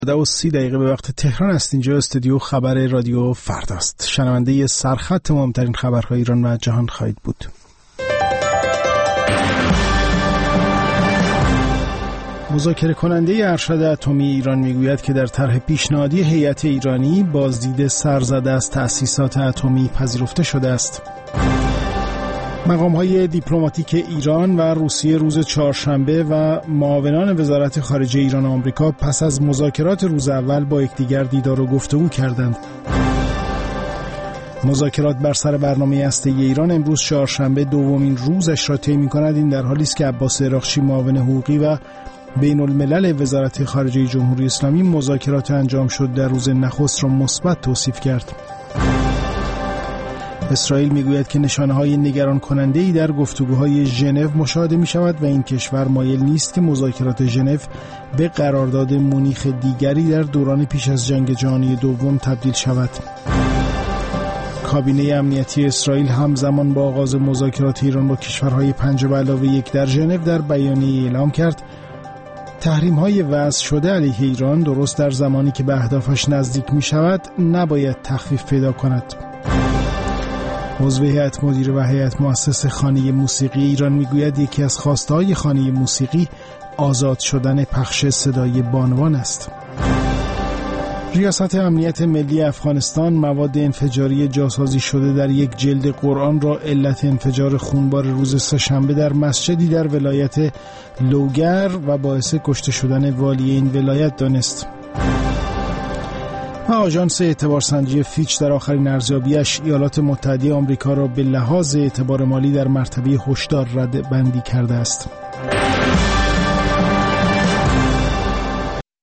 10:30 به وقت تهران است. اینجا استودیو خبر رادیو فرداست. شنونده سرخط مهمترین خبرهای ایران و جهان خواهید بود. مذاکره کننده ارشد اتمی ایران میگوید که در طرح پیشنهادی هیئت ایرانی بازدید سرزده از تأسیسات اتمی پذیرفته شده است. مقام‌های دیپلماتیک ایران و روسیه روز چهارشنبه و معاونان وزارت خارجه ایران و آمریکا پس از مذاکرات روز اول با یکدیگر دیدار و گفتگو کردند. مذاکرات بر سر برنامه هسته‌ای ایران امروز چهارشنبه دومین روزش را طی می‌کند. این در حالی است که عباس عراقچی معاون حقوقی و بین الملل وزارت خارجه جمهوری اسلامی مذاکرات انجام شد در روز نخست را مثبت توصیف کرد. اسرائیل میگوید که نشانه‌های نگران کننده‌ای در گفتگوهای ژنو مشاهده می‌شود و این کشور مایل نیست که مذاکرات ژنو به قرارداد مونیخ دیگری در دوران پیش از جنگ جهانی دوم تبدیل شود. کابینه امنیتی اسرائیل همزمان با آغاز مذاکرات ایران با کشورهای 5+1 در ژنو در بیانیه اعلام کرد تحریم‌های وضع شده علیه ایران درست در زمانی که به اهدافش نزدیک می‌شود نباید تخفیف پیدا کند. عضو هیئت مدیره و هیئت مؤسس خانه موسیقی ایران میگوید یکی از خواسته‌های خانه موسیقی آزاد شدن پخش صدای بانوان است. ریاست امنیت ملی افغانستان مواد انفجاری جاسازی شده در یک جلد قرآن را علت انفجار خونبار روز سه‌شنبه در مسجدی در ولایت لوگر و باعث کشته شدن والی این ولایت دانست. و آژانس اعتبارسنجی فیچ در آخرین ارزیابیش ایالات متحده آمریکا را به لحاظ اعتبار مالی در مرتبه هشدار رده بندی کرده است.